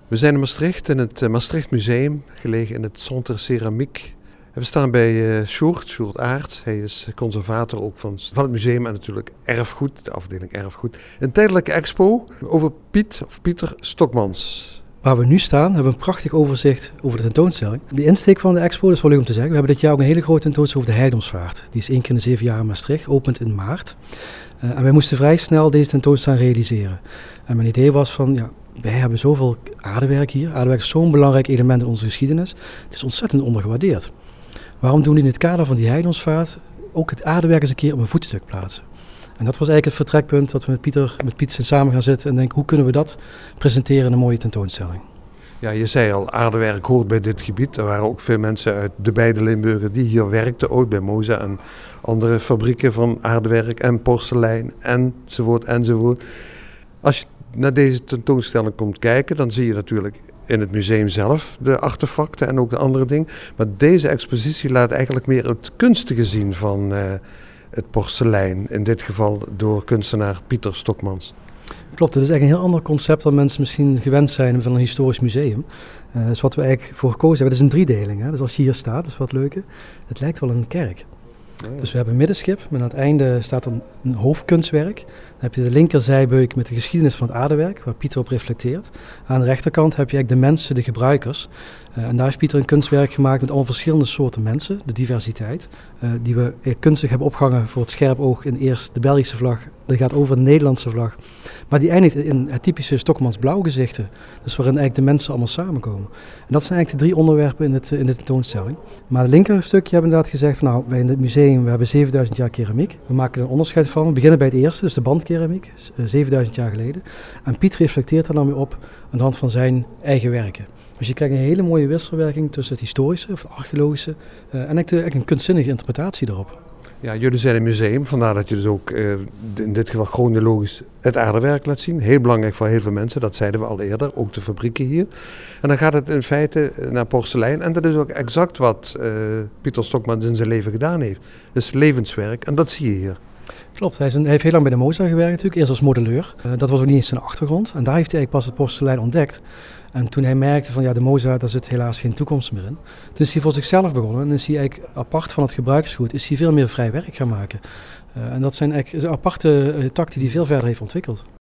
We zijn in Maastricht, in het Maastricht Museum, gelegen in het Centre Ceramiek. We staan bij Sjoerd Aerts. Hij is conservator ook van het museum en natuurlijk erfgoed, de afdeling erfgoed. Een tijdelijke expo over Pieter Stokmans. Waar we nu staan hebben we een prachtig overzicht over de tentoonstelling. De insteek van de expo, dat is wel leuk om te zeggen. We hebben dit jaar ook een hele grote tentoonstelling over de heiligdomsvaart. Die is 1 keer in de 7 jaar in Maastricht, opent in maart. En wij moesten vrij snel deze tentoonstelling realiseren. En mijn idee was van, ja, wij hebben zoveel aardewerk hier. Aardewerk is zo'n belangrijk element in onze geschiedenis. Het is ontzettend ondergewaardeerd. Waarom doen we in het kader van die heiligdomsvaart ook het aardewerk eens een keer op een voetstuk plaatsen? En dat was eigenlijk het vertrekpunt dat we met Piet samen gaan zitten en denken, hoe kunnen we dat presenteren in een mooie tentoonstelling? Ja, je zei al, aardewerk hoort bij dit gebied. Er waren ook veel mensen uit de beide Limburgen die hier werkten, ook bij Moza en andere fabrieken van aardewerk en porselein enzovoort. Als je naar deze tentoonstelling komt kijken, dan zie je natuurlijk in het museum zelf de artefacten en ook de andere dingen. Maar deze expositie laat eigenlijk meer het kunstige zien van het porselein. In dit geval door kunstenaar Pieter Stokmans. Klopt, het is eigenlijk een heel ander concept dan mensen misschien gewend zijn van een historisch museum. Dus wat we eigenlijk voor gekozen hebben, dat is een driedeling. Hè? Dus als je hier staat, dat is wat leuke, het lijkt wel een kerk. Ja. Dus we hebben een middenschip, maar aan het einde staat een hoofdkunstwerk. Dan heb je de linkerzijbeuk met de geschiedenis van het aardewerk, waar Pieter op reflecteert. Aan de rechterkant heb je eigenlijk de mensen, de gebruikers. En daar heeft Pieter een kunstwerk gemaakt met allemaal verschillende soorten mensen, de diversiteit. Die we kunstig hebben opgehangen voor het scherp oog in eerst de Belgische vlag. Dat gaat over de Nederlandse vlag. Maar die eindigt in het typische Stokmans blauw gezichten. Dus waarin eigenlijk de mensen allemaal samenkomen. En dat zijn eigenlijk de 3 onderwerpen in de tentoonstelling. Maar het linker stukje hebben we inderdaad gezegd van, nou, wij in het museum we hebben 7000 jaar keramiek. We maken er een onderscheid van. We beginnen bij het eerste, dus de bandkeramiek, 7000 jaar geleden. En Piet reflecteert daar dan weer op aan de hand van zijn eigen werken. Dus je krijgt een hele mooie wisselwerking tussen het historische of het archeologische en eigenlijk een kunstzinnige interpretatie daarop. Ja, jullie zijn een museum, vandaar dat je dus ook in dit geval chronologisch het aardewerk laat zien. Heel belangrijk voor heel veel mensen, dat zeiden we al eerder, ook de fabrieken hier. En dan gaat het in feite naar porselein en dat is ook exact wat Pieter Stokmans in zijn leven gedaan heeft. Dus levenswerk en dat zie je hier. Klopt, hij heeft heel lang bij de Moza gewerkt natuurlijk, eerst als modelleur. Dat was ook niet eens zijn achtergrond en daar heeft hij eigenlijk pas het porselein ontdekt. En toen hij merkte van ja, de Moza, daar zit helaas geen toekomst meer in. Toen is hij voor zichzelf begonnen en is hij eigenlijk apart van het gebruikersgoed, is hij veel meer vrij werk gaan maken. En dat zijn eigenlijk een aparte tak die hij veel verder heeft ontwikkeld.